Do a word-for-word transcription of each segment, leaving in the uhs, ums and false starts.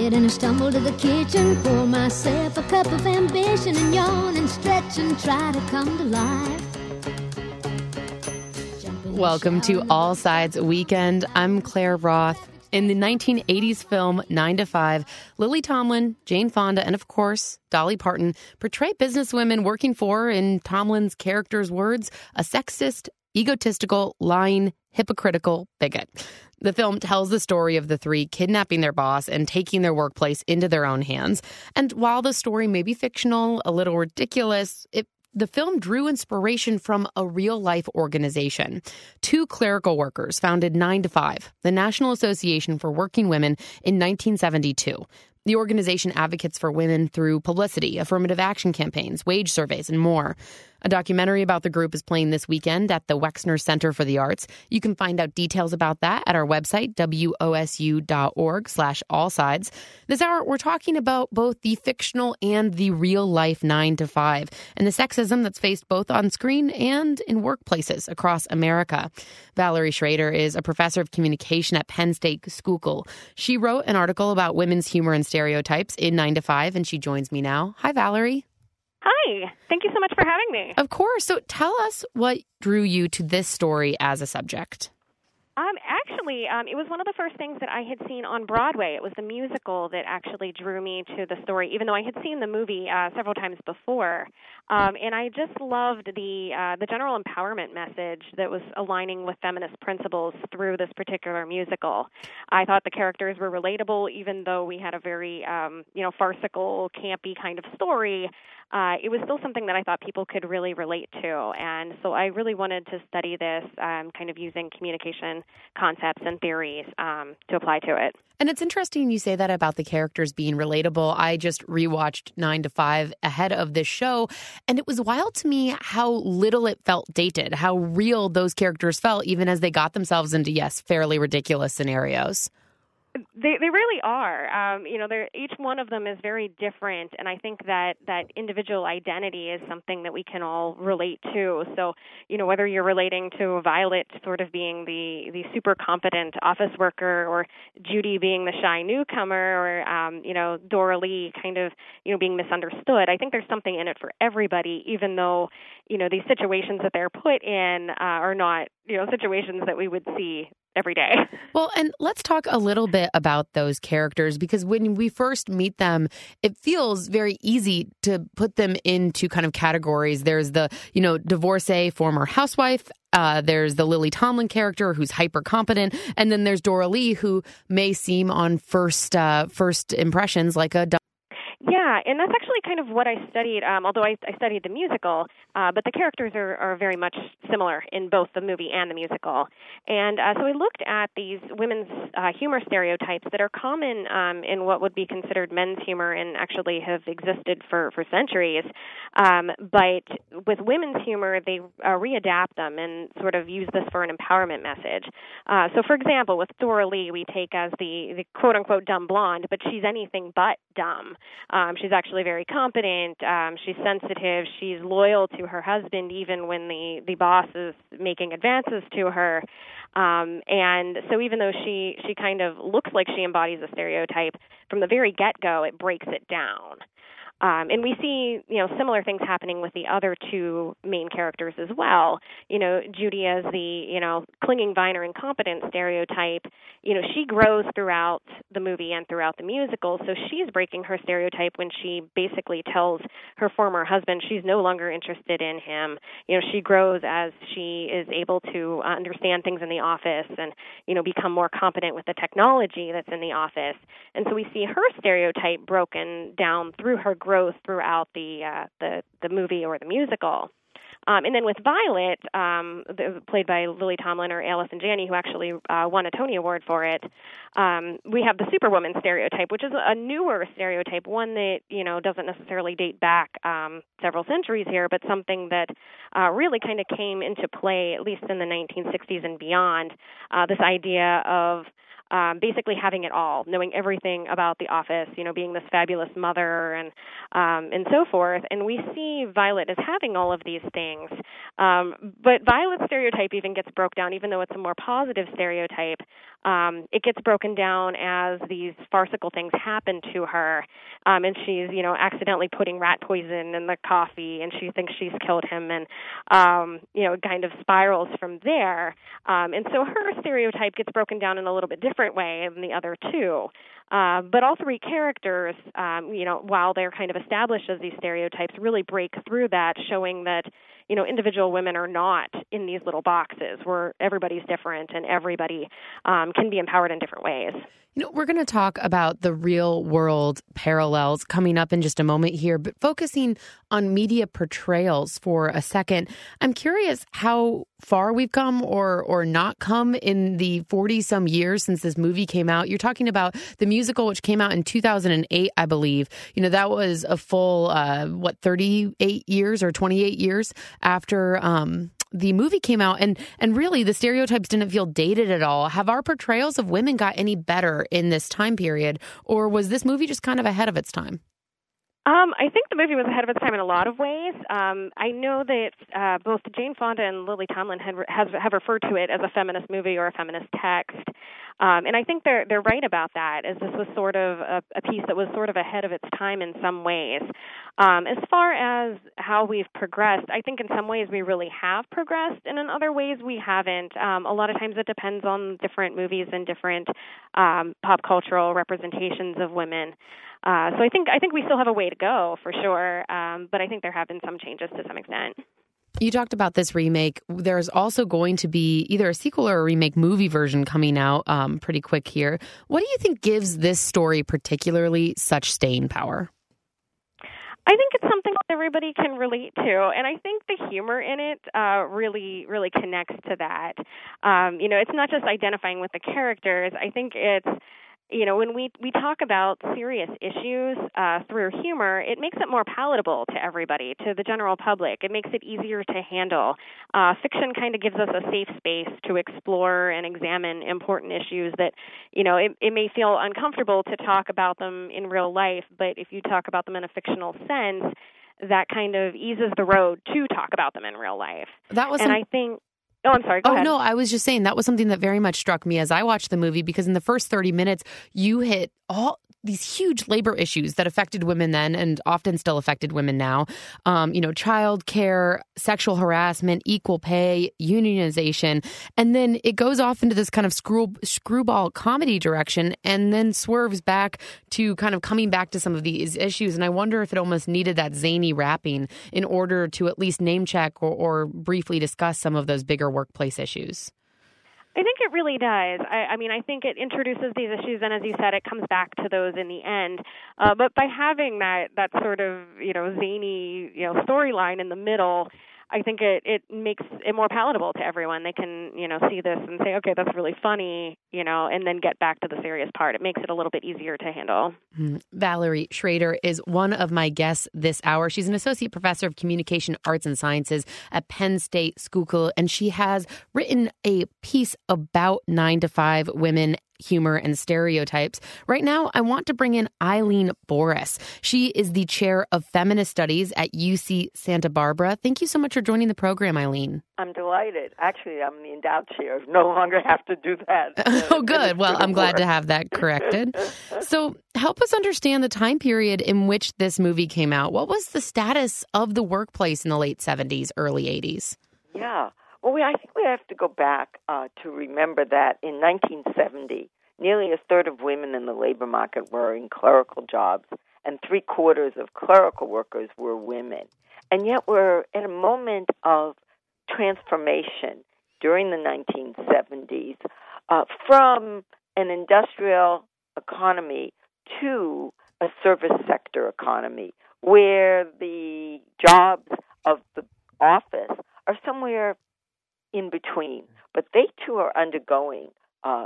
bed and I stumble to the kitchen, pour myself a cup of ambition and yawn and stretch and try to come to life. Welcome to All Sides Weekend. I'm Claire Roth. In the nineteen eighties film nine to five, Lily Tomlin, Jane Fonda, and of course, Dolly Parton portray businesswomen working for, in Tomlin's character's words, a sexist, egotistical, lying, hypocritical bigot. The film tells the story of the three kidnapping their boss and taking their workplace into their own hands. And while the story may be fictional, a little ridiculous, it the film drew inspiration from a real-life organization. Two clerical workers founded nine to five, the National Association for Working Women, in nineteen seventy-two. The organization advocates for women through publicity, affirmative action campaigns, wage surveys, and more. A documentary about the group is playing this weekend at the Wexner Center for the Arts. You can find out details about that at our website, W O S U dot org slash all sides. This hour, we're talking about both the fictional and the real-life nine to five and the sexism that's faced both on screen and in workplaces across America. Valerie Schrader is a professor of communication at Penn State Schuylkill. She wrote an article about women's humor and stereotypes in nine to five, and she joins me now. Hi, Valerie. Hi. Thank you so much for having me. Of course. So tell us what drew you to this story as a subject. Um, actually, um, it was one of the first things that I had seen on Broadway. It was the musical that actually drew me to the story, even though I had seen the movie uh, several times before. Um, and I just loved the uh, the general empowerment message that was aligning with feminist principles through this particular musical. I thought the characters were relatable, even though we had a very um, you know farcical, campy kind of story. Uh, it was still something that I thought people could really relate to. And so I really wanted to study this, um, kind of using communication concepts and theories um, to apply to it. And it's interesting you say that about the characters being relatable. I just rewatched nine to five ahead of this show, and it was wild to me how little it felt dated, how real those characters felt, even as they got themselves into, yes, fairly ridiculous scenarios. They they really are. Um, you know, they're, each one of them is very different, and I think that, that individual identity is something that we can all relate to. So, you know, whether you're relating to Violet sort of being the, the super competent office worker, or Judy being the shy newcomer, or, um, you know, Dora Lee kind of, you know, being misunderstood, I think there's something in it for everybody, even though, you know, these situations that they're put in uh, are not, you know, situations that we would see every day. Well, and let's talk a little bit about those characters, because when we first meet them, it feels very easy to put them into kind of categories. There's the, you know, divorcee, former housewife. Uh, there's the Lily Tomlin character who's hyper competent. And then there's Dora Lee, who may seem on first, uh, first impressions like a Yeah, and that's actually kind of what I studied, um, although I, I studied the musical, uh, but the characters are, are very much similar in both the movie and the musical. And uh, so I looked at these women's uh, humor stereotypes that are common um, in what would be considered men's humor and actually have existed for, for centuries. Um, but with women's humor, they uh, readapt them and sort of use this for an empowerment message. Uh, so, for example, with Dora Lee, we take as the, the quote-unquote dumb blonde, but she's anything but dumb. Um, she's actually very competent. Um, she's sensitive. She's loyal to her husband, even when the, the boss is making advances to her. Um, and so even though she, she kind of looks like she embodies a stereotype, from the very get-go, it breaks it down. Um, and we see, you know, similar things happening with the other two main characters as well. You know, Judy as the, you know, clinging vine or incompetent stereotype, you know, she grows throughout the movie and throughout the musical. So she's breaking her stereotype when she basically tells her former husband she's no longer interested in him. You know, she grows as she is able to understand things in the office and, you know, become more competent with the technology that's in the office. And so we see her stereotype broken down through her growth throughout the uh, the the movie or the musical. Um, and then with Violet, um, the, played by Lily Tomlin or Allison Janney, who actually uh, won a Tony Award for it, um, we have the Superwoman stereotype, which is a newer stereotype, one that, you know, doesn't necessarily date back um, several centuries here, but something that uh, really kind of came into play, at least in the nineteen sixties and beyond, uh, this idea of um, basically having it all, knowing everything about the office, you know, being this fabulous mother and um, and so forth. And we see Violet as having all of these things. Um, but Violet's stereotype even gets broke down, even though it's a more positive stereotype. Um, it gets broken down as these farcical things happen to her, um, and she's, you know, accidentally putting rat poison in the coffee, and she thinks she's killed him, and um, you know, it kind of spirals from there. Um, and so her stereotype gets broken down in a little bit different way than the other two. Uh, but all three characters, um, you know, while they're kind of established as these stereotypes, really break through that, showing that, you know, individual women are not in these little boxes where everybody's different and everybody um, can be empowered in different ways. You know, we're going to talk about the real world parallels coming up in just a moment here, but focusing on media portrayals for a second. I'm curious how far we've come or or not come in the forty some years since this movie came out. You're talking about the musical, which came out in two thousand eight, I believe. You know, that was a full, uh, what, thirty-eight years or twenty-eight years after um the movie came out, and and really the stereotypes didn't feel dated at all. Have our portrayals of women got any better in this time period, or was this movie just kind of ahead of its time? Um, I think the movie was ahead of its time in a lot of ways. Um, I know that uh, both Jane Fonda and Lily Tomlin had, has, have referred to it as a feminist movie or a feminist text, um, and I think they're they're right about that. As this was sort of a, a piece that was sort of ahead of its time in some ways. Um, as far as how we've progressed, I think in some ways we really have progressed, and in other ways we haven't. Um, a lot of times it depends on different movies and different um, pop cultural representations of women. Uh, so I think I think we still have a way to go for sure, um, but I think there have been some changes to some extent. You talked about this remake. There's also going to be either a sequel or a remake movie version coming out um, pretty quick here. What do you think gives this story particularly such staying power? I think it's something that everybody can relate to, and I think the humor in it uh, really, really connects to that. Um, you know, it's not just identifying with the characters. I think it's, you know, when we, we talk about serious issues uh, through humor, it makes it more palatable to everybody, to the general public. It makes it easier to handle. Uh, fiction kind of gives us a safe space to explore and examine important issues that, you know, it, it may feel uncomfortable to talk about them in real life, but if you talk about them in a fictional sense, that kind of eases the road to talk about them in real life. That was and some- I think... Oh, I'm sorry. Go oh, ahead. no, I was just saying that was something that very much struck me as I watched the movie, because in the first thirty minutes, you hit all these huge labor issues that affected women then and often still affected women now. Um, you know, child care, sexual harassment, equal pay, unionization. And then it goes off into this kind of screw, screwball comedy direction and then swerves back to kind of coming back to some of these issues. And I wonder if it almost needed that zany wrapping in order to at least name check or, or briefly discuss some of those bigger workplace issues. I think it really does. I, I mean, I think it introduces these issues, and as you said, it comes back to those in the end. Uh, but by having that that sort of, you know, zany, you know, storyline in the middle, I think it, it makes it more palatable to everyone. They can, you know, see this and say, okay, that's really funny, you know, and then get back to the serious part. It makes it a little bit easier to handle. Mm. Valerie Schrader is one of my guests this hour. She's an associate professor of communication arts and sciences at Penn State Schuylkill, and she has written a piece about nine to five women, humor, and stereotypes. Right now, I want to bring in Eileen Boris. She is the chair of feminist studies at U C Santa Barbara. Thank you so much for joining the program, Eileen. I'm delighted. Actually, I'm the endowed chair. No longer have to do that. Oh, good. Well, I'm glad to have that corrected. So help us understand the time period in which this movie came out. What was the status of the workplace in the late seventies, early eighties? Yeah. Well, we, I think we have to go back uh, to remember that in nineteen seventy, nearly a third of women in the labor market were in clerical jobs, and three quarters of clerical workers were women. And yet we're at a moment of transformation during the nineteen seventies uh, from an industrial economy to a service sector economy, where the jobs of the office are somewhere in between, but they too are undergoing uh,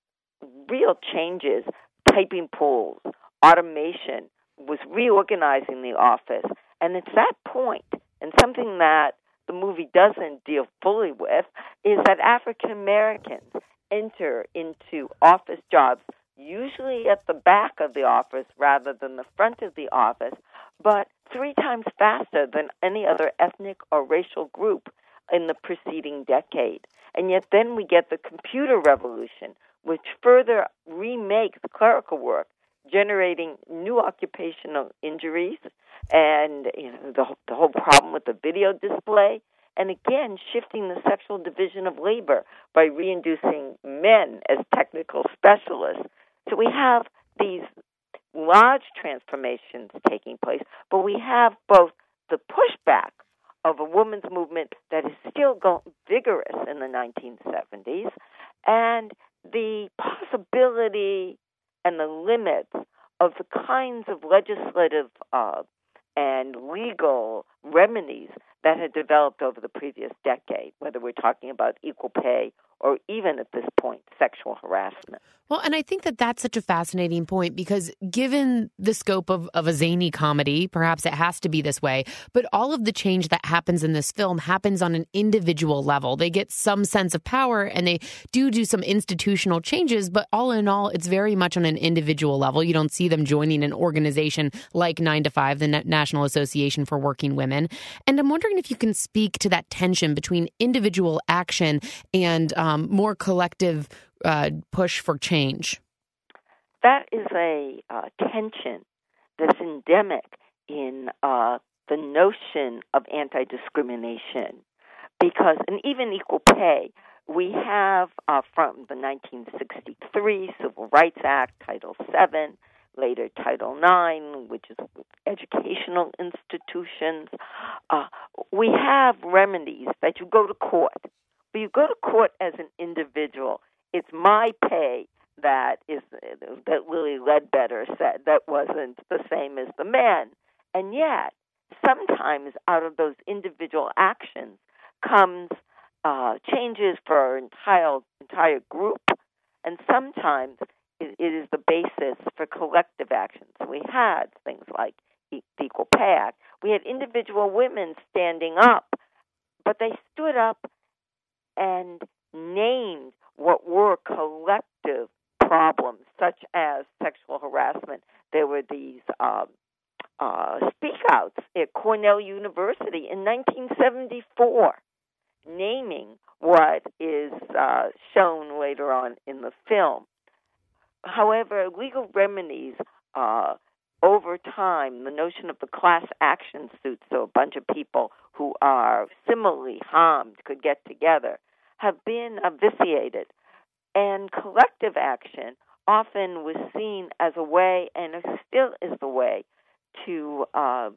real changes. Typing pools, automation was reorganizing the office, and it's that point, and something that the movie doesn't deal fully with, is that African Americans enter into office jobs, usually at the back of the office rather than the front of the office, but three times faster than any other ethnic or racial group in the preceding decade. And yet then we get the computer revolution, which further remakes clerical work, generating new occupational injuries and you know, the, the whole problem with the video display, and again shifting the sexual division of labor by reintroducing men as technical specialists. So we have these large transformations taking place, but we have both the pushback of a women's movement that is still going vigorous in the nineteen seventies and the possibility and the limits of the kinds of legislative uh, and legal remedies that had developed over the previous decade, whether we're talking about equal pay or even at this point, sexual harassment. Well, and I think that that's such a fascinating point because given the scope of, of a zany comedy, perhaps it has to be this way, but all of the change that happens in this film happens on an individual level. They get some sense of power and they do do some institutional changes, but all in all, it's very much on an individual level. You don't see them joining an organization like nine to five, the National Association for Working Women. And I'm wondering if you can speak to that tension between individual action and um, more collective Uh, push for change. That is a uh, tension that's endemic in uh, the notion of anti-discrimination because, and even equal pay, we have uh, from the nineteen sixty-three Civil Rights Act, Title seven, later Title nine, which is educational institutions. Uh, we have remedies that you go to court, but you go to court as an individual. It's my pay that is that Lilly Ledbetter said that wasn't the same as the men. And yet, sometimes out of those individual actions comes uh, changes for our entire, entire group, and sometimes it, it is the basis for collective actions. So we had things like the Equal Pay Act. We had individual women standing up, but they stood up and named what were collective problems, such as sexual harassment. There were these um, uh, speak-outs at Cornell University in nineteen seventy-four, naming what is uh, shown later on in the film. However, legal remedies, uh, over time, the notion of the class action suit, so a bunch of people who are similarly harmed could get together, have been vitiated. And collective action often was seen as a way, and it still is the way, to uh,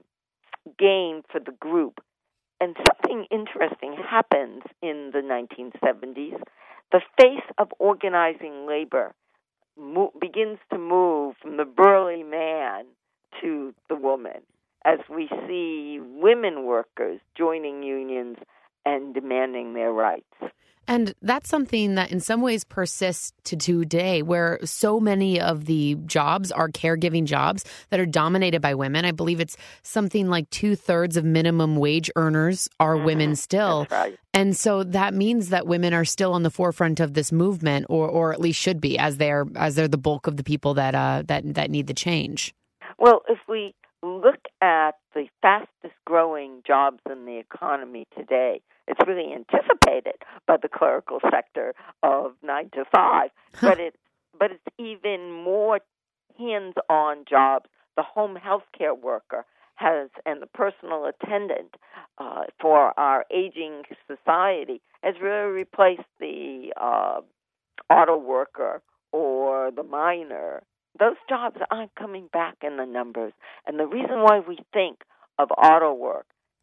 gain for the group. And something interesting happens in the nineteen seventies. The face of organizing labor mo- begins to move from the burly man to the woman, as we see women workers joining unions and demanding their rights. And that's something that in some ways persists to today, where so many of the jobs are caregiving jobs that are dominated by women. I believe it's something like two thirds of minimum wage earners are mm-hmm. women still. That's right. And so that means that women are still on the forefront of this movement, or or at least should be, as they're as they're the bulk of the people that uh, that that need the change. Well, if we look at the fastest growing jobs in the economy today, it's really anticipated by the clerical sector of nine to five, but it but it's even more hands-on jobs. The home health care worker has, and the personal attendant uh, for our aging society has really replaced the uh, auto worker or the miner. Those jobs aren't coming back in the numbers, and the reason why we think of auto work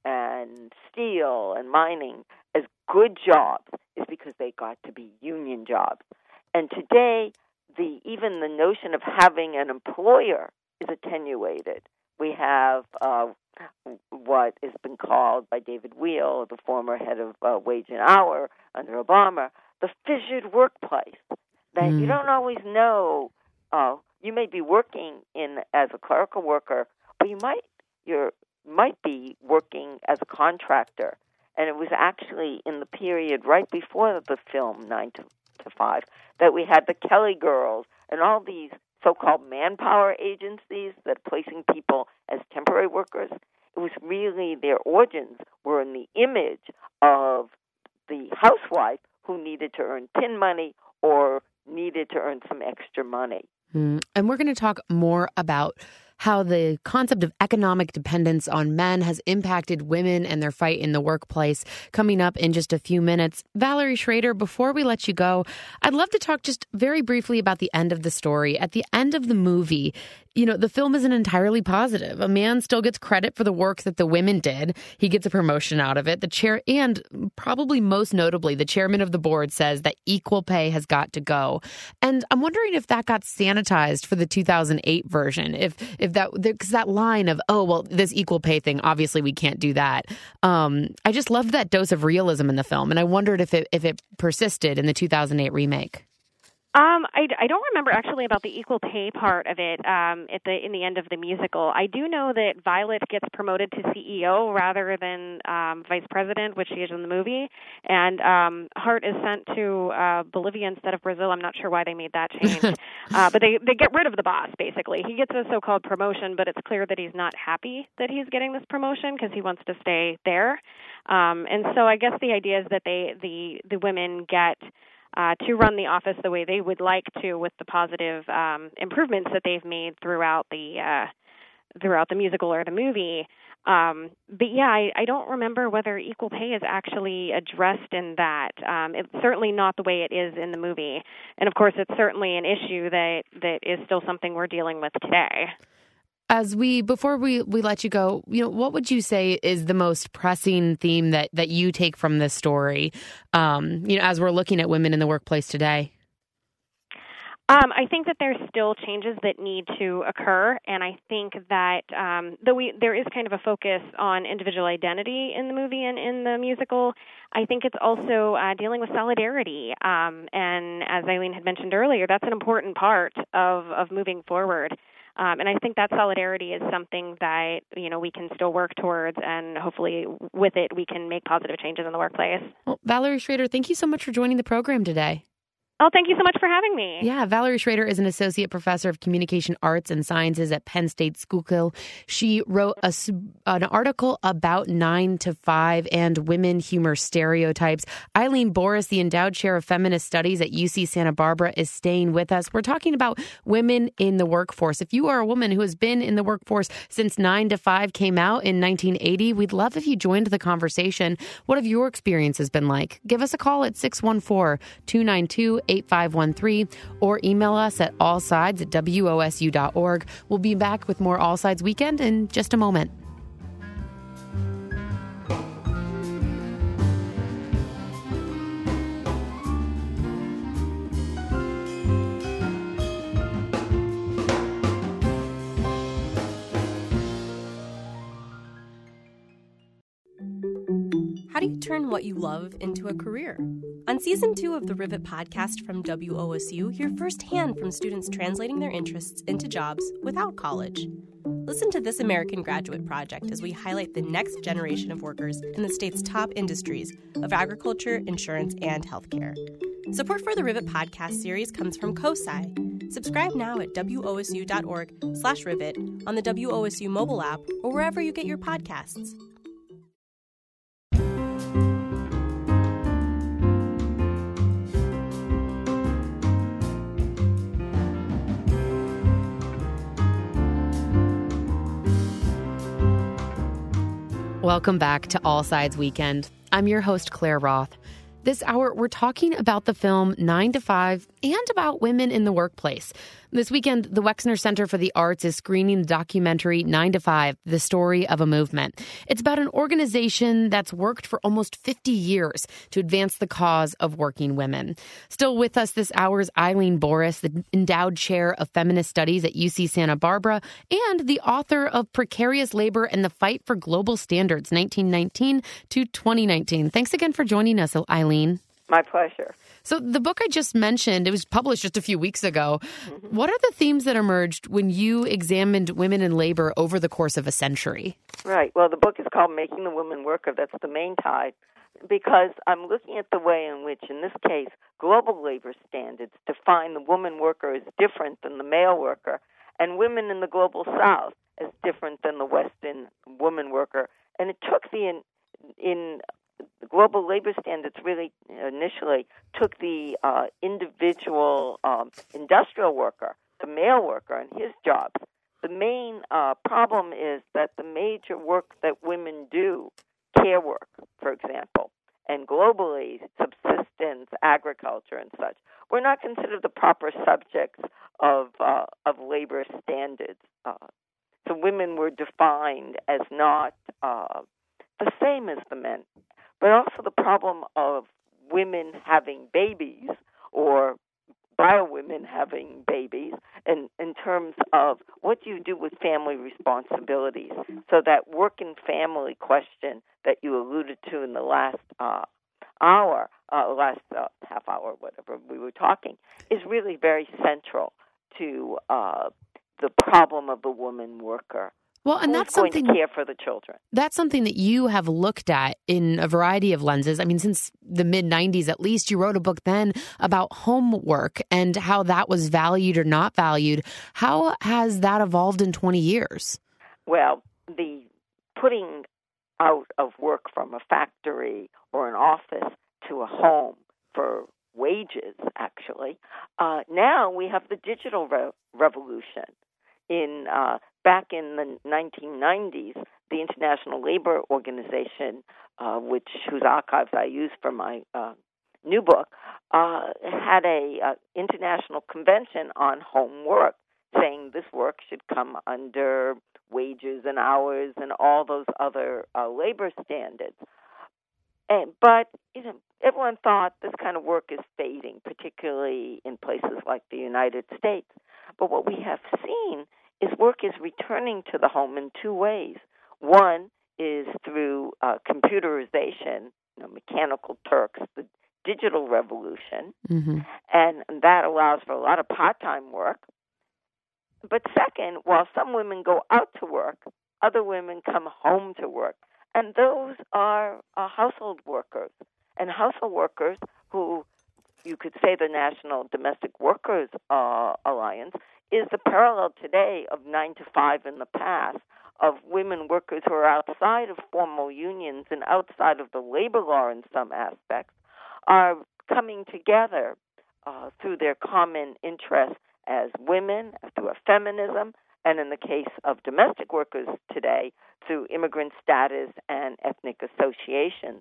and steel and mining as good jobs is because they got to be union jobs. And today, the even the notion of having an employer is attenuated. We have uh, what has been called by David Weil, the former head of uh, Wage and Hour under Obama, the fissured workplace, that mm. you don't always know. Uh, you may be working in as a clerical worker, but you might you're might be working as a contractor. And it was actually in the period right before the film nine to to five, that we had the Kelly Girls and all these so-called manpower agencies that are placing people as temporary workers. It was really their origins were in the image of the housewife who needed to earn pin money or needed to earn some extra money. Mm. And we're going to talk more about how the concept of economic dependence on men has impacted women and their fight in the workplace coming up in just a few minutes. Valerie Schrader, before we let you go, I'd love to talk just very briefly about the end of the story. At the end of the movie, you know, the film isn't entirely positive. A man still gets credit for the work that the women did. He gets a promotion out of it. The chair, and probably most notably, the chairman of the board says that equal pay has got to go. And I'm wondering if that got sanitized for the two thousand eight version. If if that, because that line of, oh, well, this equal pay thing, obviously we can't do that. Um, I just loved that dose of realism in the film. And I wondered if it if it persisted in the two thousand eight remake. Um, I, I don't remember actually about the equal pay part of it um, at the in the end of the musical. I do know that Violet gets promoted to C E O rather than um, vice president, which she is in the movie, and um, Hart is sent to uh, Bolivia instead of Brazil. I'm not sure why they made that change, uh, but they, they get rid of the boss, basically. He gets a so-called promotion, but it's clear that he's not happy that he's getting this promotion because he wants to stay there. Um, and so I guess the idea is that they the, the women get Uh, to run the office the way they would like to, with the positive um, improvements that they've made throughout the uh, throughout the musical or the movie. Um, but yeah, I, I don't remember whether equal pay is actually addressed in that. Um, it's certainly not the way it is in the movie, and of course, it's certainly an issue that that is still something we're dealing with today. As we, before we, we let you go, you know, what would you say is the most pressing theme that, that you take from this story, um, you know, as we're looking at women in the workplace today? Um, I think that there's still changes that need to occur, and I think that um, though we, there is kind of a focus on individual identity in the movie and in the musical, I think it's also uh, dealing with solidarity. Um, and as Eileen had mentioned earlier, that's an important part of, of moving forward. Um, and I think that solidarity is something that, you know, we can still work towards, and hopefully with it we can make positive changes in the workplace. Well, Valerie Schrader, thank you so much for joining the program today. Oh, thank you so much for having me. Yeah, Valerie Schrader is an associate professor of communication arts and sciences at Penn State Schuylkill. She wrote a, an article about nine to five and women humor stereotypes. Eileen Boris, the endowed chair of feminist studies at U C Santa Barbara, is staying with us. We're talking about women in the workforce. If you are a woman who has been in the workforce since nine to five came out in nineteen eighty, we'd love if you joined the conversation. What have your experiences been like? Give us a call at six one four, two nine two, eight five one three or email us at allsides at W O S U dot org. We'll be back with more All Sides Weekend in just a moment. How do you turn what you love into a career? On Season two of the Rivet podcast from W O S U, hear firsthand from students translating their interests into jobs without college. Listen to This American Graduate Project as we highlight the next generation of workers in the state's top industries of agriculture, insurance, and healthcare. Support for the Rivet podcast series comes from COSI. Subscribe now at W O S U dot org slash Rivet, on the W O S U mobile app, or wherever you get your podcasts. Welcome back to All Sides Weekend. I'm your host, Claire Roth. This hour, we're talking about the film nine to five and about women in the workplace. This weekend, the Wexner Center for the Arts is screening the documentary nine to five, The Story of a Movement. It's about an organization that's worked for almost fifty years to advance the cause of working women. Still with us this hour is Eileen Boris, the endowed chair of feminist studies at U C Santa Barbara and the author of Precarious Labor and the Fight for Global Standards, nineteen nineteen to twenty nineteen. Thanks again for joining us, Eileen. My pleasure. So the book I just mentioned, it was published just a few weeks ago. Mm-hmm. What are the themes that emerged when you examined women in labor over the course of a century? Right. Well, the book is called Making the Woman Worker. That's the main tie, because I'm looking at the way in which, in this case, global labor standards define the woman worker as different than the male worker, and women in the global South as different than the Western woman worker. And it took the in, in the global labor standards really initially took the uh, individual um, industrial worker, the male worker, and his jobs. The main uh, problem is that the major work that women do, care work, for example, and globally, subsistence, agriculture, and such, were not considered the proper subjects of uh, of labor standards. Uh, so women were defined as not uh, the same as the men, but also the problem of women having babies or bio women having babies, and in terms of what do you do with family responsibilities. So that work and family question that you alluded to in the last uh, hour, uh, last uh, half hour, whatever we were talking, is really very central to uh, the problem of the woman worker. Well, and that's going something to care for the children. That's something that you have looked at in a variety of lenses. I mean, since the mid nineties, at least, you wrote a book then about homework and how that was valued or not valued. How has that evolved in twenty years? Well, the putting out of work from a factory or an office to a home for wages, actually. Uh, now we have the digital re- revolution. In uh, back in the nineteen nineties, the International Labor Organization, uh, which whose archives I use for my uh, new book, uh, had a uh, international convention on home work, saying this work should come under wages and hours and all those other uh, labor standards. And, but you know, everyone thought this kind of work is fading, particularly in places like the United States. But what we have seen is work is returning to the home in two ways. One is through uh, computerization, you know, mechanical Turks, the digital revolution, mm-hmm. and that allows for a lot of part-time work. But second, while some women go out to work, other women come home to work. And those are uh, household workers. And household workers who, you could say the National Domestic Workers uh, Alliance, is the parallel today of nine to five in the past of women workers who are outside of formal unions and outside of the labor law in some aspects, are coming together uh, through their common interests as women, through a feminism, and in the case of domestic workers today, through immigrant status and ethnic associations.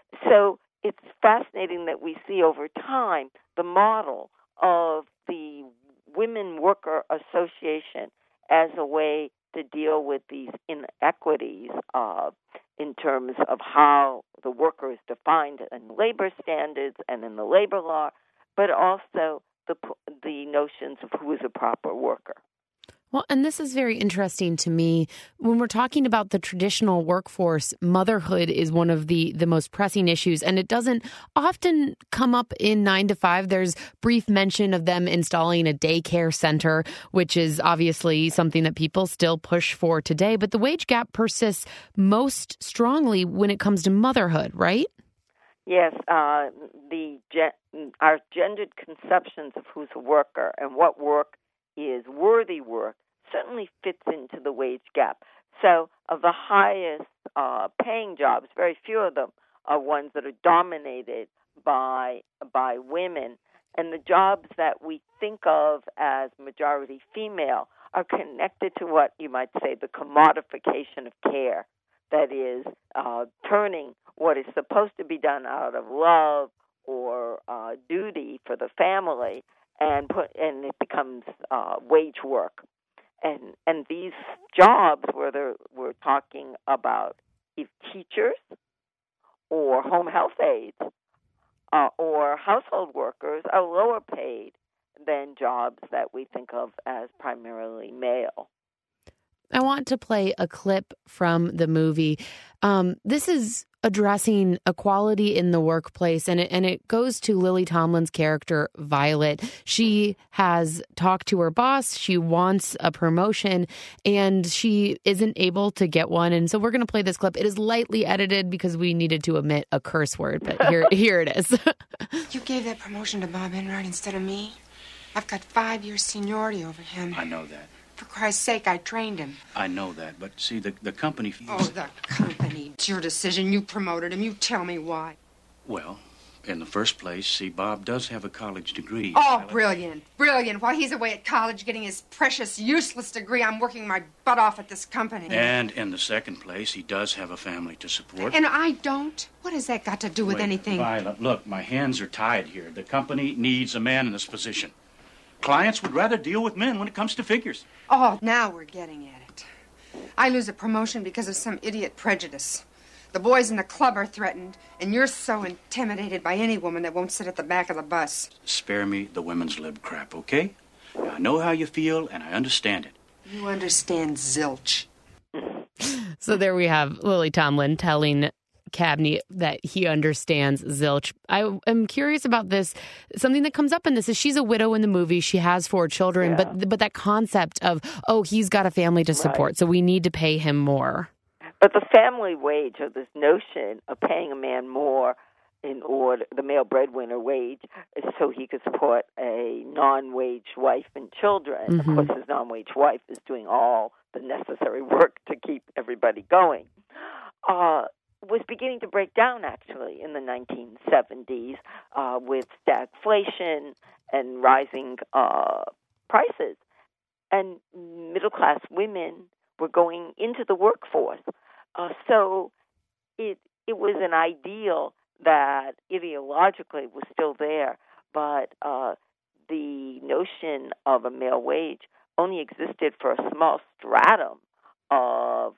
So it's fascinating that we see over time the model of the Women Worker Association as a way to deal with these inequities uh, in terms of how the worker is defined in labor standards and in the labor law, but also the the notions of who is a proper worker. Well, and this is very interesting to me. When we're talking about the traditional workforce, motherhood is one of the, the most pressing issues, and it doesn't often come up in nine to five. There's brief mention of them installing a daycare center, which is obviously something that people still push for today. But the wage gap persists most strongly when it comes to motherhood, right? Yes, uh, the our gendered conceptions of who's a worker and what work is worthy work certainly fits into the wage gap. So of the highest uh, paying jobs, very few of them are ones that are dominated by by women. And the jobs that we think of as majority female are connected to what you might say the commodification of care. That is, uh, turning what is supposed to be done out of love or uh, duty for the family and put and it becomes uh, wage work, and and these jobs, whether we're talking about if teachers or home health aides uh, or household workers, are lower paid than jobs that we think of as primarily male. I want to play a clip from the movie. Um, this is addressing equality in the workplace, and it, and it goes to Lily Tomlin's character, Violet. She has talked to her boss. She wants a promotion, and she isn't able to get one. And so we're going to play this clip. It is lightly edited because we needed to omit a curse word, but here, here it is. You gave that promotion to Bob Enright instead of me. I've got five years seniority over him. I know that. For Christ's sake, I trained him. I know that, but see, the, the company feels... Oh, the company. It's your decision. You promoted him. You tell me why. Well, in the first place, see, Bob does have a college degree. Oh, brilliant. Brilliant. While he's away at college getting his precious, useless degree, I'm working my butt off at this company. And in the second place, he does have a family to support. And I don't? What has that got to do with Wait, anything? Violet, look, my hands are tied here. The company needs a man in this position. Clients would rather deal with men when it comes to figures. Oh, now we're getting at it. I lose a promotion because of some idiot prejudice. The boys in the club are threatened, and you're so intimidated by any woman that won't sit at the back of the bus. Spare me the women's lib crap, okay? I know how you feel, and I understand it. You understand zilch. So there we have Lily Tomlin telling Cabney that he understands zilch. I am curious about this. Something that comes up in this is she's a widow in the movie. She has four children, yeah. but but that concept of, oh, he's got a family to support, right, so we need to pay him more. But the family wage, or this notion of paying a man more in order, the male breadwinner wage, is so he could support a non-wage wife and children. Mm-hmm. Of course, his non-wage wife is doing all the necessary work to keep everybody going. Uh was beginning to break down, actually, in the nineteen seventies uh, with stagflation and rising uh, prices. And middle-class women were going into the workforce. Uh, so it it was an ideal that ideologically was still there, but uh, the notion of a male wage only existed for a small stratum of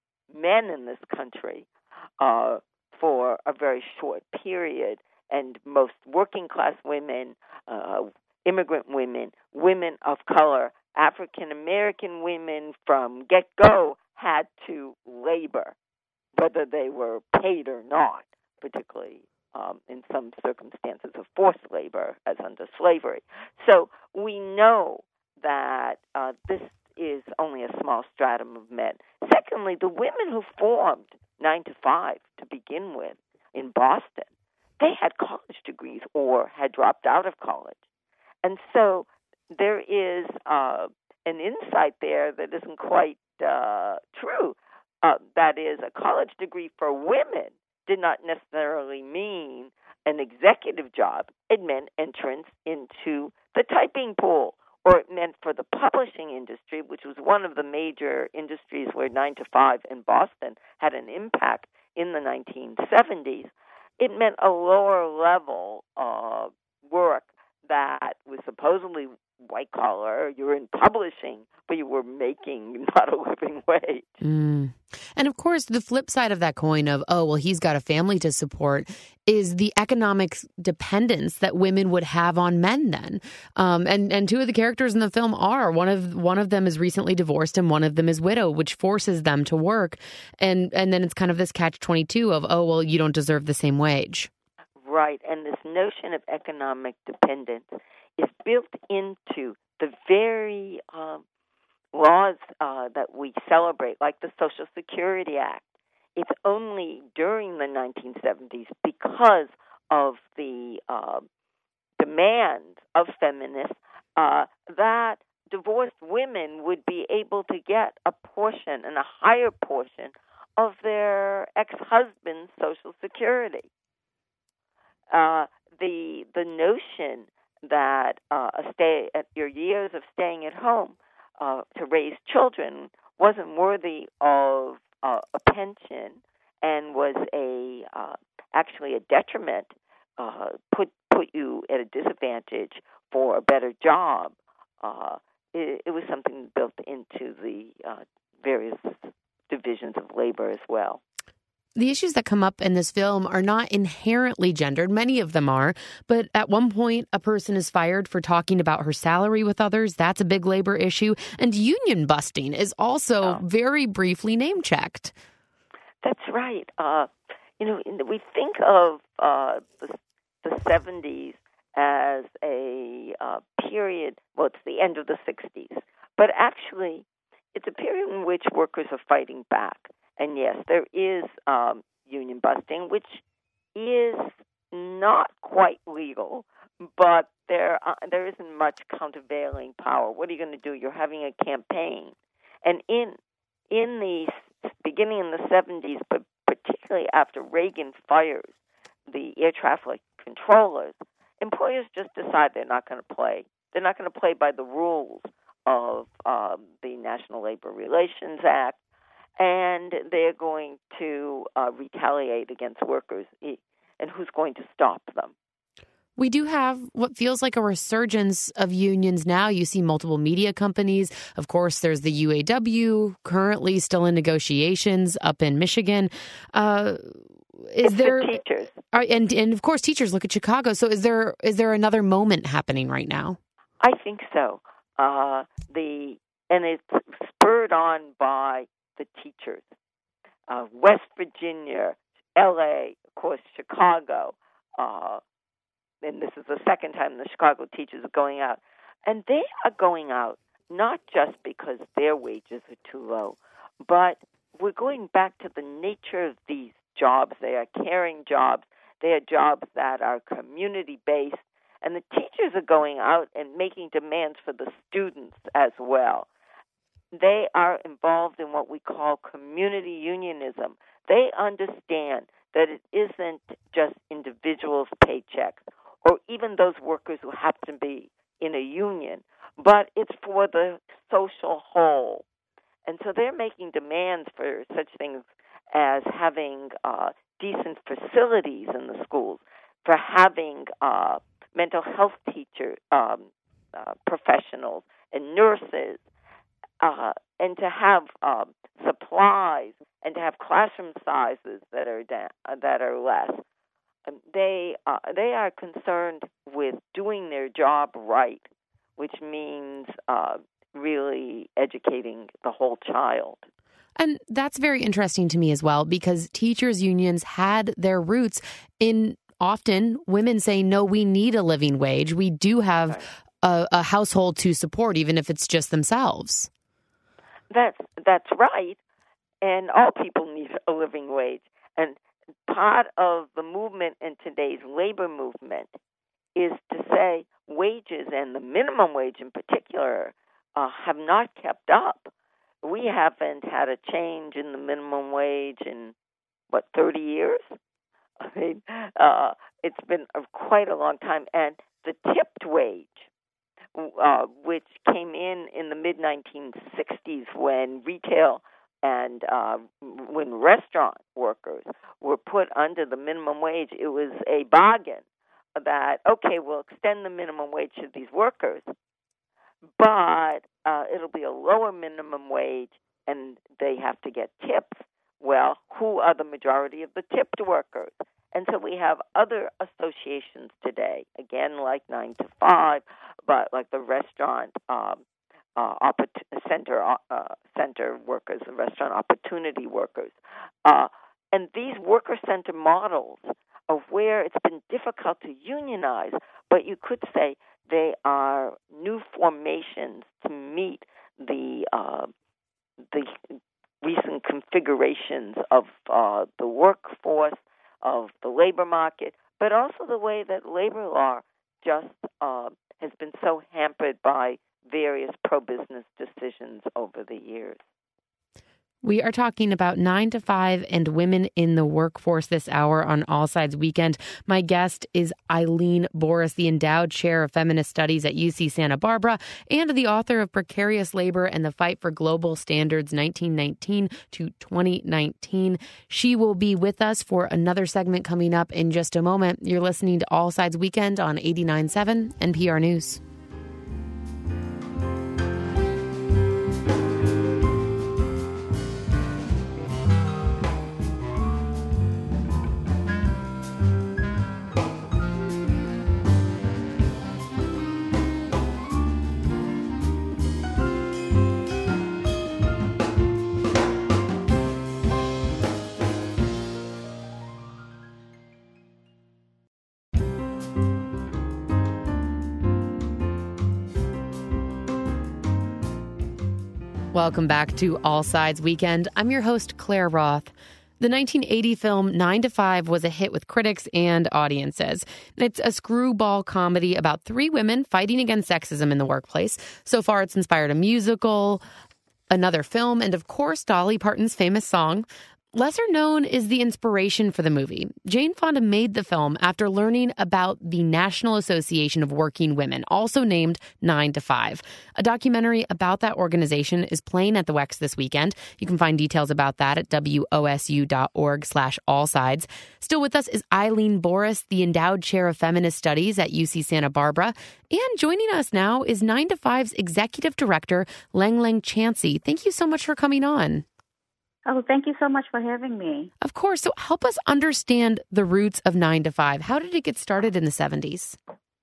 men in this country. Uh, for a very short period, and most working-class women, uh, immigrant women, women of color, African-American women from get-go had to labor, whether they were paid or not, particularly um, in some circumstances of forced labor, as under slavery. So we know that uh, this is only a small stratum of men. Secondly, the women who formed Nine to Five to begin with in Boston, they had college degrees or had dropped out of college. And so there is uh, an insight there that isn't quite uh, true. Uh, that is, a college degree for women did not necessarily mean an executive job. It meant entrance into the typing pool, or it meant for the publishing industry, which was one of the major industries where Nine to Five in Boston had an impact in the nineteen seventies. It meant a lower level of work that was supposedly white collar. You were in publishing, but you were making not a living wage. Mm. And of course, the flip side of that coin of, oh, well, he's got a family to support is the economic dependence that women would have on men then. Um, and, and two of the characters in the film are. One of one of them is recently divorced and one of them is widow, which forces them to work. And, and then it's kind of this catch twenty-two of, oh, well, you don't deserve the same wage. Right. And this notion of economic dependence is built into the very um, laws uh, that we celebrate, like the Social Security Act. It's only during the nineteen seventies, because of the uh, demands of feminists, uh, that divorced women would be able to get a portion, and a higher portion, of their ex-husband's Social Security. Uh, the the notion that uh, a stay at your years of staying at home uh, to raise children wasn't worthy of uh, a pension and was a uh, actually a detriment, uh, put put you at a disadvantage for a better job. Uh, it, it was something built into the uh, various divisions of labor as well. The issues that come up in this film are not inherently gendered. Many of them are. But at one point, a person is fired for talking about her salary with others. That's a big labor issue. And union busting is also oh. very briefly name-checked. That's right. Uh, you know, we think of uh, the, the seventies as a uh, period, well, it's the end of the sixties, but actually it's a period in which workers are fighting back. And yes, there is um, union busting, which is not quite legal, but there uh, there isn't much countervailing power. What are you going to do? You're having a campaign. And in in the beginning in the seventies, but particularly after Reagan fires the air traffic controllers, employers just decide they're not going to play. They're not going to play by the rules of um, the National Labor Relations Act, and they're going to uh, retaliate against workers. And who's going to stop them? We do have what feels like a resurgence of unions now. You see multiple media companies. Of course, there's the U A W, currently still in negotiations up in Michigan. Uh, is it's there the teachers? Are, and and of course, teachers. Look at Chicago. So, is there is there another moment happening right now? I think so. Uh, the and it's spurred on by the teachers. Uh, West Virginia, L A, of course, Chicago. Uh, and this is the second time the Chicago teachers are going out. And they are going out not just because their wages are too low, but we're going back to the nature of these jobs. They are caring jobs. They are jobs that are community-based. And the teachers are going out and making demands for the students as well. They are involved in what we call community unionism. They understand that it isn't just individuals' paychecks or even those workers who happen to be in a union, but it's for the social whole. And so they're making demands for such things as having uh, decent facilities in the schools, for having uh, mental health teacher um, uh, professionals and nurses, uh, and to have um, supplies and to have classroom sizes that are da- that are less. They uh, they are concerned with doing their job right, which means uh, really educating the whole child. And that's very interesting to me as well, because teachers' unions had their roots in often women saying, no, we need a living wage. We do have Right. a, a household to support, even if it's just themselves. That's that's right, and all people need a living wage. And part of the movement in today's labor movement is to say wages, and the minimum wage in particular, uh, have not kept up. We haven't had a change in the minimum wage in, what, thirty years? I mean, uh, it's been uh, quite a long time. And the tipped wage, uh, which came in in the mid nineteen sixties when retail and uh, when restaurant workers were put under the minimum wage, it was a bargain that, okay, we'll extend the minimum wage to these workers, but uh, it'll be a lower minimum wage and they have to get tips. Well, who are the majority of the tipped workers? And so we have other associations today, again, like nine to five, but like the restaurant um, uh, oppor- center uh, center workers, the restaurant opportunity workers. Uh, and these worker center models of where it's been difficult to unionize, but you could say they are new formations to meet the uh, the recent configurations of uh, the workforce, of the labor market, but also the way that labor law just uh, has been so hampered by various pro-business decisions over the years. We are talking about nine to five and women in the workforce this hour on All Sides Weekend. My guest is Eileen Boris, the endowed chair of feminist studies at U C Santa Barbara and the author of Precarious Labor and the Fight for Global Standards nineteen nineteen to twenty nineteen. She will be with us for another segment coming up in just a moment. You're listening to All Sides Weekend on eighty-nine point seven N P R News. Welcome back to All Sides Weekend. I'm your host, Claire Roth. The nineteen eighty film nine to five was a hit with critics and audiences. It's a screwball comedy about three women fighting against sexism in the workplace. So far, it's inspired a musical, another film, and of course, Dolly Parton's famous song. Lesser known is the inspiration for the movie. Jane Fonda made the film after learning about the National Association of Working Women, also named nine to five. A documentary about that organization is playing at the W E X this weekend. You can find details about that at wosu.org slash all sides. Still with us is Eileen Boris, the Endowed Chair of Feminist Studies at U C Santa Barbara. And joining us now is nine to five's Executive Director, Lang Lang Chansey. Thank you so much for coming on. Oh, thank you so much for having me. Of course. So help us understand the roots of nine to five. How did it get started in the seventies?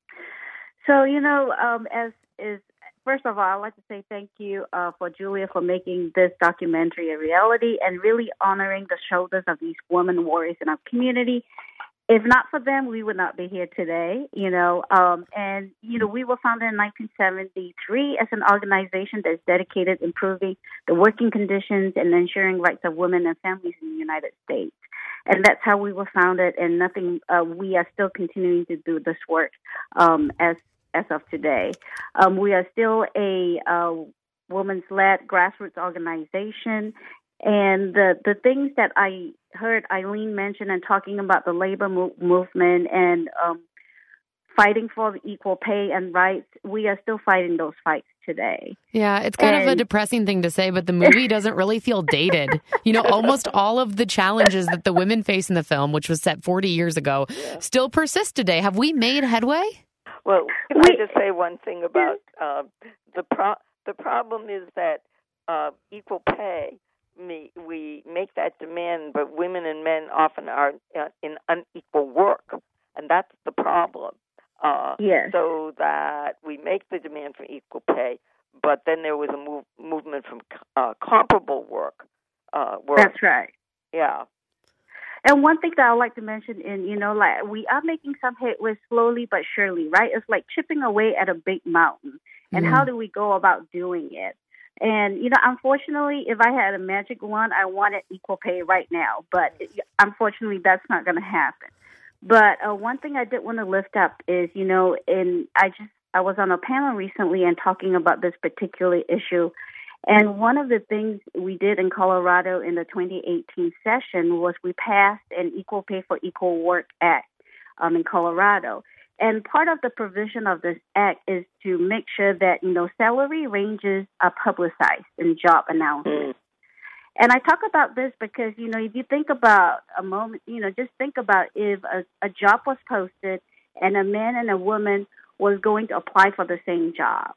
So, you know, um, as is first of all, I'd like to say thank you uh, for Julia for making this documentary a reality and really honoring the shoulders of these women warriors in our community. If not for them, we would not be here today, you know. Um, and, you know, we were founded in nineteen seventy-three as an organization that's dedicated to improving the working conditions and ensuring rights of women and families in the United States. And that's how we were founded, and nothing. Uh, we are still continuing to do this work um, as as of today. Um, we are still a uh, women's-led grassroots organization. And the, the things that I heard Eileen mention and talking about the labor mo- movement and um, fighting for equal pay and rights, we are still fighting those fights today. Yeah, it's kind and, of a depressing thing to say, but the movie doesn't really feel dated. You know, almost all of the challenges that the women face in the film, which was set forty years ago, yeah. still persist today. Have we made headway? Well, can we, I just say one thing about uh, the pro- the problem is that uh, equal pay, Me, we make that demand, but women and men often are uh, in unequal work, and that's the problem. Uh, yes. So that we make the demand for equal pay, but then there was a move, movement from uh, comparable work, uh, work. That's right. Yeah. And one thing that I would like to mention, in you know, like we are making some headway slowly but surely, right? It's like chipping away at a big mountain. And mm. how do we go about doing it? And, you know, unfortunately, if I had a magic wand, I wanted equal pay right now. But it, unfortunately, that's not going to happen. But uh, one thing I did want to lift up is, you know, in I just I was on a panel recently and talking about this particular issue. And one of the things we did in Colorado in the twenty eighteen session was we passed an Equal Pay for Equal Work Act um, in Colorado. And part of the provision of this act is to make sure that, you know, salary ranges are publicized in job announcements. Mm. And I talk about this because, you know, if you think about a moment, you know, just think about if a, a job was posted and a man and a woman was going to apply for the same job.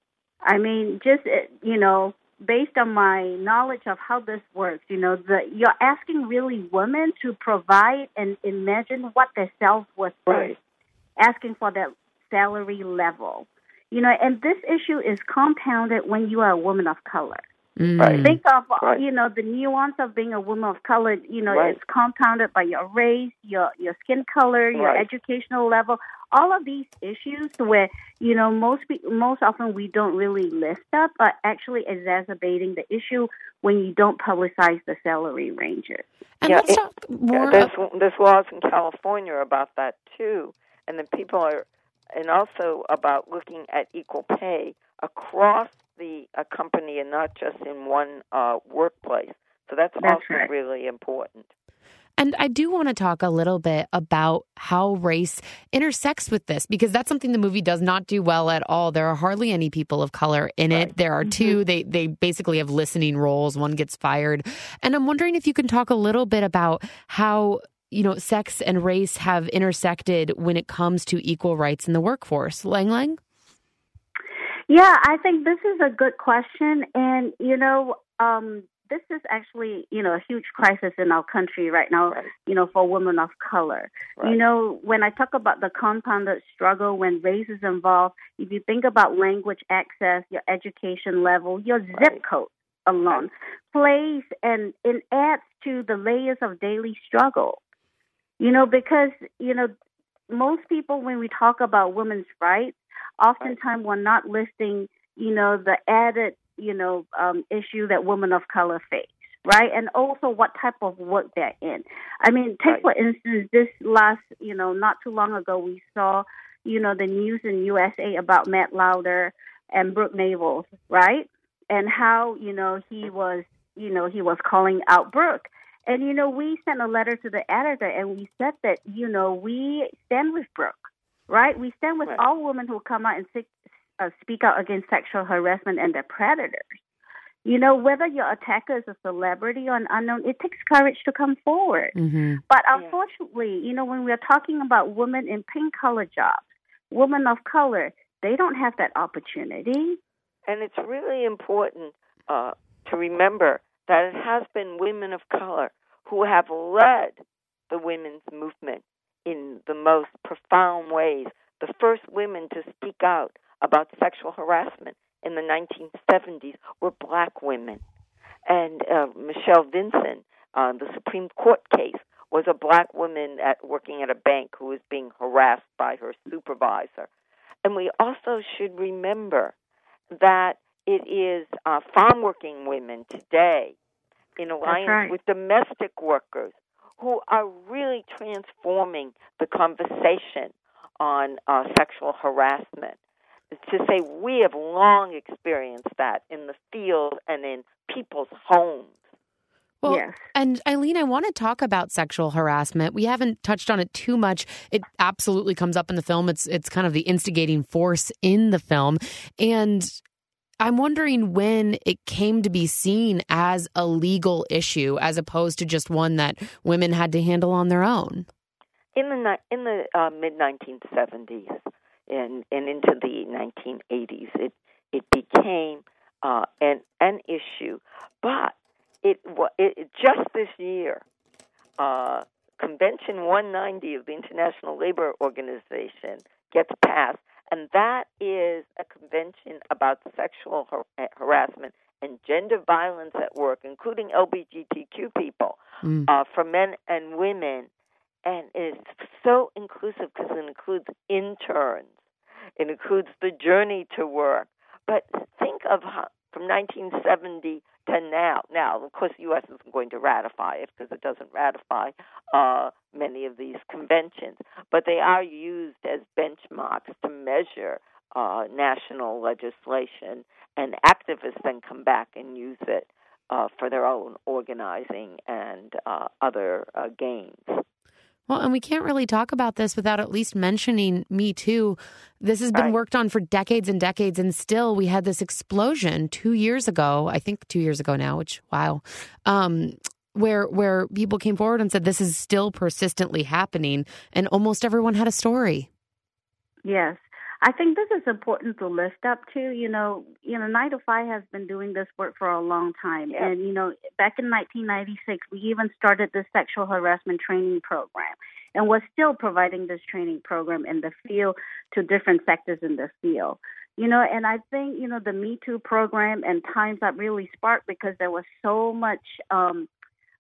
I mean, just, you know, based on my knowledge of how this works, you know, the, you're asking really women to provide and imagine what their self-worth right. is. Asking for that salary level. You know, and this issue is compounded when you are a woman of color. Mm. Right. Think of, right. you know, the nuance of being a woman of color, you know, right. it's compounded by your race, your, your skin color, your right. educational level, all of these issues where, you know, most most often we don't really lift up, but actually exacerbating the issue when you don't publicize the salary ranges. And yeah, let's it, talk more. There's, of- there's laws in California about that, too. And then people are, and also about looking at equal pay across the a company and not just in one uh, workplace. So that's, that's also right. really important. And I do want to talk a little bit about how race intersects with this, because that's something the movie does not do well at all. There are hardly any people of color in right. it. There are mm-hmm. two. They they basically have listening roles. One gets fired. And I'm wondering if you can talk a little bit about how, you know, sex and race have intersected when it comes to equal rights in the workforce. Lang Lang? Yeah, I think this is a good question. And, you know, um, this is actually, you know, a huge crisis in our country right now, right. you know, for women of color. Right. You know, when I talk about the compounded struggle, when race is involved, if you think about language access, your education level, your zip right. code alone plays and it adds to the layers of daily struggle. You know, because, you know, most people, when we talk about women's rights, oftentimes we're not listing, you know, the added you know, um, issue that women of color face, right? And also what type of work they're in. I mean, take, right. for instance, this last, you know, not too long ago, we saw, you know, the news in U S A about Matt Lauder and Brooke Navels, right? And how, you know, he was, you know, he was calling out Brooke. And, you know, we sent a letter to the editor and we said that, you know, we stand with Brooke, right? We stand with right. all women who come out and speak, uh, speak out against sexual harassment and their predators. You know, whether your attacker is a celebrity or an unknown, it takes courage to come forward. Mm-hmm. But unfortunately, you know, when we're talking about women in pink-collar jobs, women of color, they don't have that opportunity. And it's really important uh, to remember that it has been women of color who have led the women's movement in the most profound ways. The first women to speak out about sexual harassment in the nineteen seventies were black women. And uh, Michelle Vinson, uh, the Supreme Court case, was a black woman at, working at a bank who was being harassed by her supervisor. And we also should remember that it is uh, farm working women today in alliance right. with domestic workers who are really transforming the conversation on uh, sexual harassment. To say we have long experienced that in the field and in people's homes. Well, yes. And Eileen, I want to talk about sexual harassment. We haven't touched on it too much. It absolutely comes up in the film. It's it's kind of the instigating force in the film. And I'm wondering when it came to be seen as a legal issue as opposed to just one that women had to handle on their own. In the in the uh, mid nineteen seventies and, and into the nineteen eighties, it it became uh, an an issue. But it, it just this year, uh, Convention one ninety of the International Labor Organization gets passed. And that is a convention about sexual har- harassment and gender violence at work, including L G B T Q people, mm. uh, for men and women. And it's so inclusive because it includes interns. It includes the journey to work. But think of how, from nineteen seventy to now. Now, of course, the U S isn't going to ratify it because it doesn't ratify uh, many of these conventions. But they are used as benchmarks to measure uh, national legislation, and activists then come back and use it uh, for their own organizing and uh, other uh, gains. Well, and we can't really talk about this without at least mentioning Me Too. This has been right. worked on for decades and decades, and still we had this explosion two years ago, I think two years ago now, which, wow, um, where where people came forward and said this is still persistently happening, and almost everyone had a story. Yes. I think this is important to lift up too. You know, you know, nine to five has been doing this work for a long time, yeah. and you know, back in nineteen ninety-six, we even started the sexual harassment training program, and we're still providing this training program in the field to different sectors in the field. You know, and I think you know the Me Too program and Times Up really sparked because there was so much, um,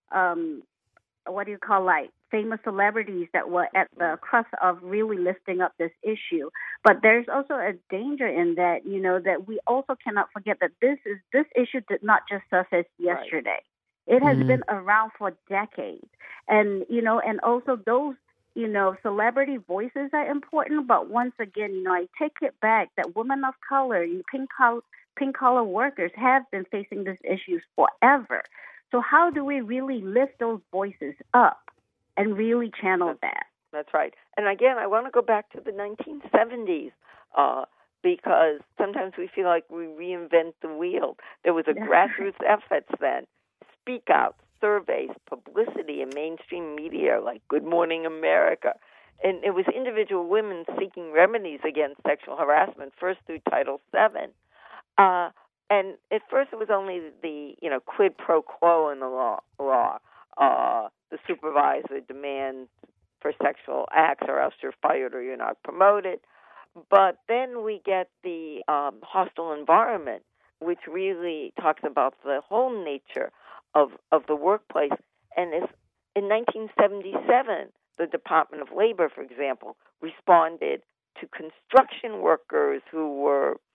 um, what do you call like. famous celebrities that were at the crux of really lifting up this issue. But there's also a danger in that, you know, that we also cannot forget that this is this issue did not just surface yesterday. Right. It has mm-hmm. been around for decades. And, you know, and also those, you know, celebrity voices are important. But once again, you know, I take it back that women of color, pink collar, pink collar workers have been facing these issues forever. So how do we really lift those voices up and really channel that? That's right. And again, I want to go back to the nineteen seventies uh, because sometimes we feel like we reinvent the wheel. There was a grassroots effort then. Speak out, surveys, publicity in mainstream media like Good Morning America. And it was individual women seeking remedies against sexual harassment, first through Title seven. Uh, and at first it was only the, you know, quid pro quo in the law. law. Uh, the supervisor demands for sexual acts or else you're fired or you're not promoted. But then we get the um, hostile environment, which really talks about the whole nature of, of the workplace. And it's, in nineteen seventy-seven, the Department of Labor, for example, responded to construction workers who were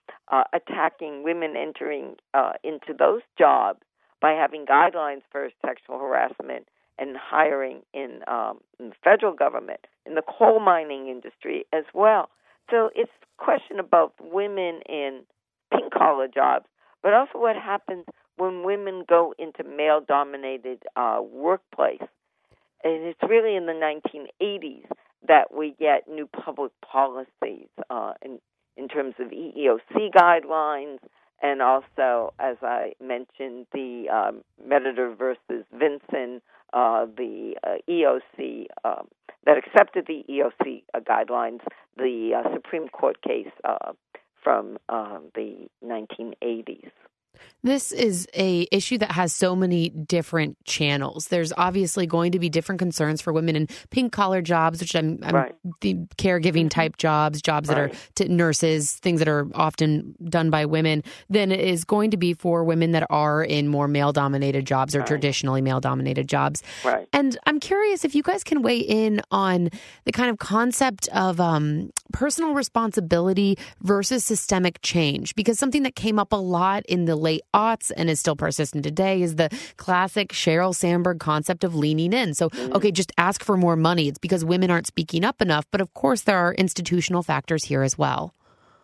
uh, attacking women entering uh, into those jobs by having guidelines for sexual harassment and hiring in, um, in the federal government, in the coal mining industry as well. So it's a question about women in pink-collar jobs, but also what happens when women go into male-dominated uh, workplace. And it's really in the nineteen eighties that we get new public policies uh, in, in terms of E E O C guidelines, and also, as I mentioned, the um, Meditor versus Vinson, uh, the uh, E O C um, that accepted the E O C uh, guidelines, the uh, Supreme Court case uh, from uh, the nineteen eighties. This is a issue that has so many different channels. There's obviously going to be different concerns for women in pink-collar jobs, which I'm, I'm Right. the caregiving type jobs, jobs that Right. are to nurses, things that are often done by women, than it is going to be for women that are in more male-dominated jobs or Right. traditionally male-dominated jobs. Right. And I'm curious if you guys can weigh in on the kind of concept of um, personal responsibility versus systemic change, because something that came up a lot in the late aughts and is still persistent today is the classic Sheryl Sandberg concept of leaning in. So, okay, just ask for more money. It's because women aren't speaking up enough. But of course, there are institutional factors here as well.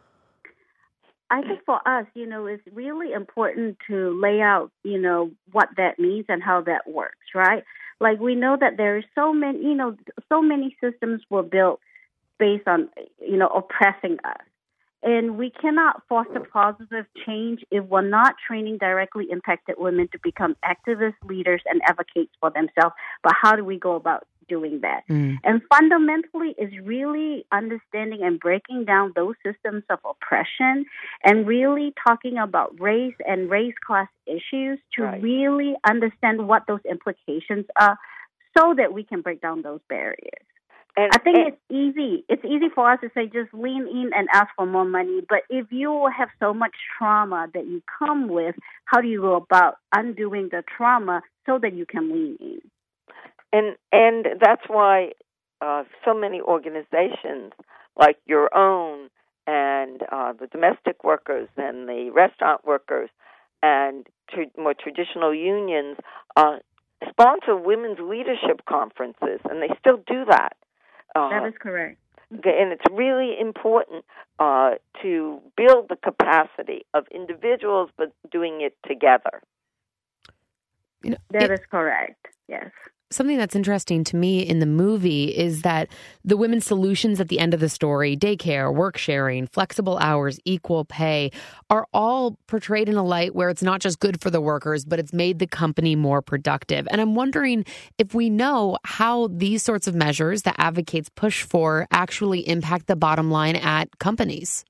I think for us, you know, it's really important to lay out, you know, what that means and how that works, right? Like we know that there are so many, you know, so many systems were built based on, you know, oppressing us. And we cannot foster positive change if we're not training directly impacted women to become activist leaders and advocates for themselves. But how do we go about doing that? Mm. And fundamentally is really understanding and breaking down those systems of oppression and really talking about race and race-class issues to Right. really understand what those implications are so that we can break down those barriers. And, I think and, it's easy. It's easy for us to say just lean in and ask for more money. But if you have so much trauma that you come with, how do you go about undoing the trauma so that you can lean in? And and that's why uh, so many organizations like your own and uh, the domestic workers and the restaurant workers and tr- more traditional unions uh, sponsor women's leadership conferences, and they still do that. Uh, That is correct. And it's really important uh, to build the capacity of individuals, but doing it together. You know, That it- is correct. Yes. Something that's interesting to me in the movie is that the women's solutions at the end of the story, daycare, work sharing, flexible hours, equal pay, are all portrayed in a light where it's not just good for the workers, but it's made the company more productive. And I'm wondering if we know how these sorts of measures that advocates push for actually impact the bottom line at companies.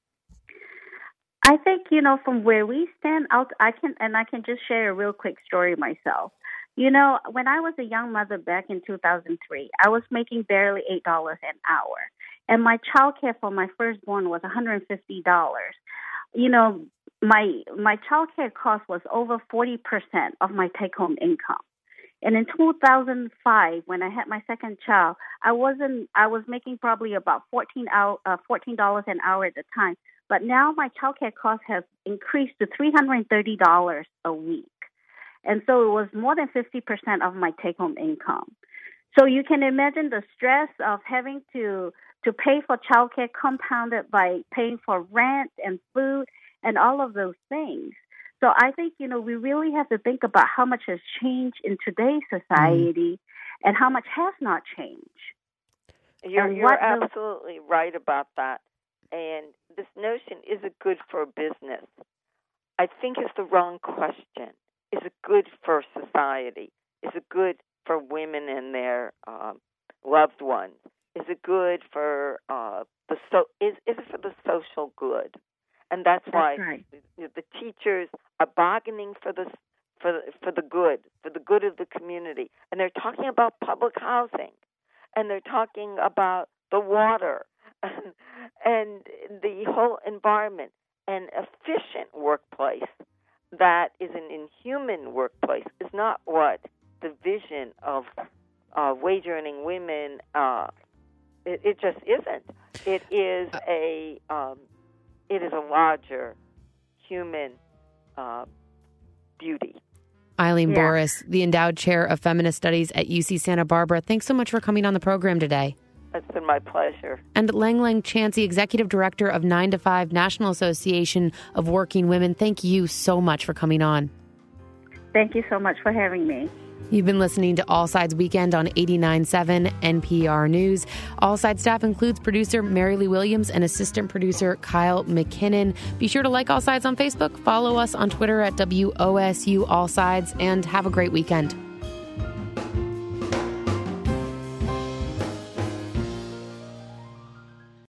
I think, you know, from where we stand out, I can, and I can just share a real quick story myself. You know, when I was a young mother back in two thousand three, I was making barely eight dollars an hour. And my child care for my firstborn was one hundred fifty dollars. You know, my my child care cost was over forty percent of my take-home income. And in two thousand five, when I had my second child, I wasn't, I was making probably about fourteen dollars an hour at the time. But now my child care cost has increased to three hundred thirty dollars a week. And so it was more than fifty percent of my take-home income. So you can imagine the stress of having to, to pay for childcare compounded by paying for rent and food and all of those things. So I think, you know, we really have to think about how much has changed in today's society mm. and how much has not changed. You're, and you're absolutely the, right about that. And this notion, is it good for a business? I think is the wrong question. Is it good for society? Is it good for women and their um, loved ones? Is it good for uh, the so? Is is it for the social good? And that's, that's why right. the, the teachers are bargaining for the for for the good, for the good of the community. And they're talking about public housing, and they're talking about the water, and, and the whole environment, an efficient workplace. That is an inhuman workplace is not what the vision of uh, wage-earning women. Uh, it, it just isn't. It is a. Um, it is a larger human uh, beauty. Eileen Yeah. Boris, the Endowed Chair of Feminist Studies at U C Santa Barbara, thanks so much for coming on the program today. It's been my pleasure. And Lang Lang Chansey, Executive Director of nine to five National Association of Working Women, thank you so much for coming on. Thank you so much for having me. You've been listening to All Sides Weekend on eighty-nine point seven N P R News. All Sides staff includes producer Mary Lee Williams and assistant producer Kyle McKinnon. Be sure to like All Sides on Facebook, follow us on Twitter at W O S U All Sides, and have a great weekend.